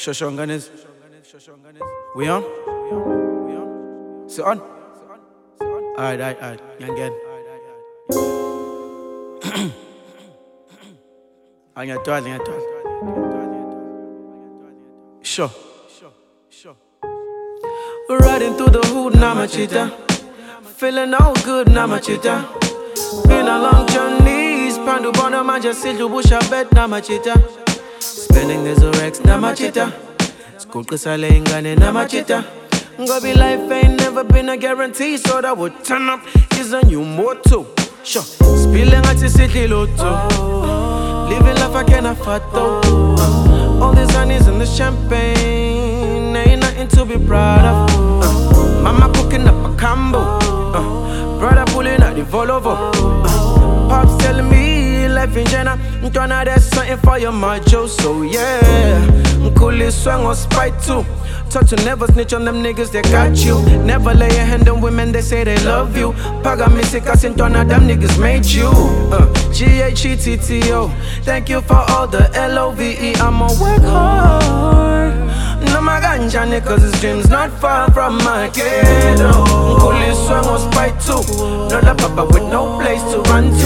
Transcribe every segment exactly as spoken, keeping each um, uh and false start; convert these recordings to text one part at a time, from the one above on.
Shoshonganes. We on? So on? Alright, alright, alright. Young again. I'm going to do it, I'm going to do it. Sure. Riding through the hood, now my cheetah. Feeling all good, now my cheetah. Been a long journey, Pandu Bono, man, just sit to bush a bed, now my cheetah. Spending the Zorex, now my cheetah. School cause I laying gun in, now my cheetah. Go be life ain't never been a guarantee, so that would turn up is a new motto. Sure, spilling at the city lotto. Living life I can't afford though. Uh, all these honeys and the champagne ain't nothing to be proud of. Uh, mama cooking up a combo. Uh, brother pulling out the Volvo. Uh, Pops telling me life in general, I'm tryna there's something for your macho. So yeah, I'm cool this swang on spite too. Taught to never snitch on them niggas, they got you. Never lay a hand on women, they say they love you. Paga misika sintona, them niggas made you. uh, G H E T T O, thank you for all the L O V E. I'ma work hard. No my ganja niggas, his dreams not far from my ghetto. Coolly swung on spite too. No la papa with no place to run to.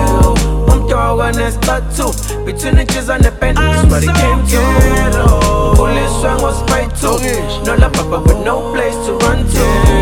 I'm throwing a spot too. Between the cheese and the pen, that's what it came to. Coolly swung on spite too. No la papa with no place to run to.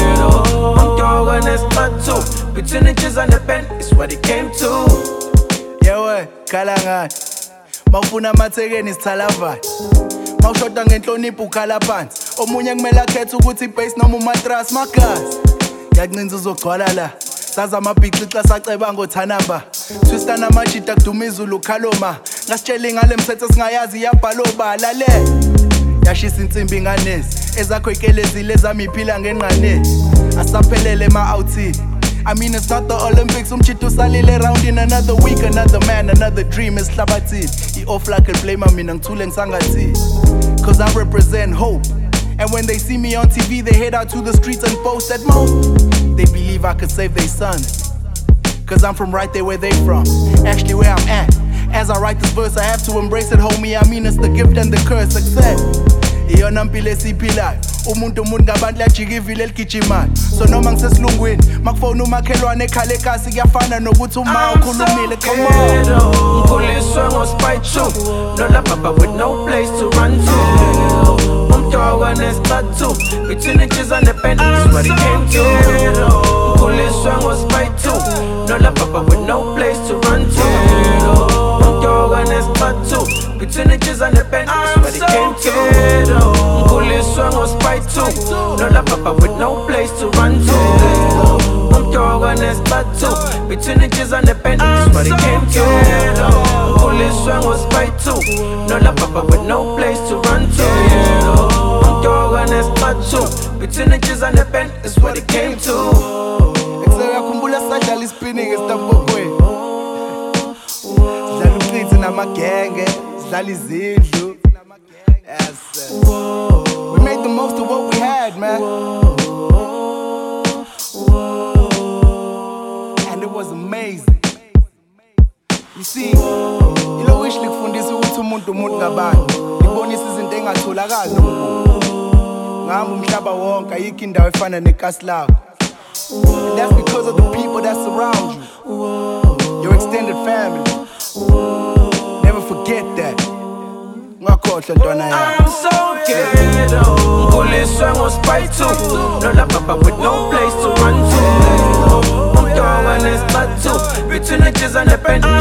I'm throwing a spot too. Between the cheese and the pen, it's what it came to. Yeah, we, Kalangani. Mawufuna amathekeni sithalavani. Mawushoda ngenhlonipho ukhala phansi. Omunye kumele akhethe ukuthi ibase noma umatras magazi. Yakuncinza uzogcwala la. Saza amabhixi xa saceba ngothanamba. Twista namajita kuduma izulu khaloma. Ngasitshela ngale mthetho singayazi yabhaloba lale. Yashisa insimbi nganesi. Ezakho ikelezile ezami iphila ngenqane. Asaphelele ma-outi. I mean it's not the Olympics, umchito salile round in another week, another man, another dream is slabatin. He off like a flame, I mean ngithule ngisangati. Cause I represent hope. And when they see me on T V, they head out to the streets and post at most. They believe I could save their sons. Cause I'm from right there where they from. Actually where I'm at. As I write this verse, I have to embrace it, homie. I mean it's the gift and the curse, success. Iyona mpilo esiphilayo. Umuntu umuntu ngabantu lajika ivile eligijimayo. So noma ngisesilungwini makufona umakhelwane ekhala ekasi kuyafana nokuthi uma ukhulumile. Come on. Ngikhuliswe ngospite too. No la papa with no place to run to. Umthoka nespot too. Between the cheese and the pen, is what it came to. Ngikhuliswe ngospite too. No la papa with no place to run to. Umthoka nespot too. Between the cheese and the pen, is what it came to. Ngikhuliswe ngospite too. No la papa with no place to run to. Umthoka nespot too. Between the cheese and the pen, is what it came to. Ngikhuliswe ngospite too. No la papa with no place to run to. Umthoka nespot too. Between the cheese and the pen, is what it came to. Ekuzakhumbula sadlala ispinning esitambokweni. Sidlala uqithi namagenge, sidlala izindlu. Yes, sir. We made the most of what we had, man. And it was amazing. You see, ilo wish likufundisa ukuthi umuntu umuntu ngabantu. Libonisa izinto engatholakali nomuntu. Ngihamba umhlaba wonke ayikho indawo efana nekasi lakho. And that's because of the people that surround you. Your extended family. Never forget that. I'm so ghetto. Ngikhuliswe ngospite too. No la papa with no place to run to. Umthoka nespot too. Between the cheese and the pen,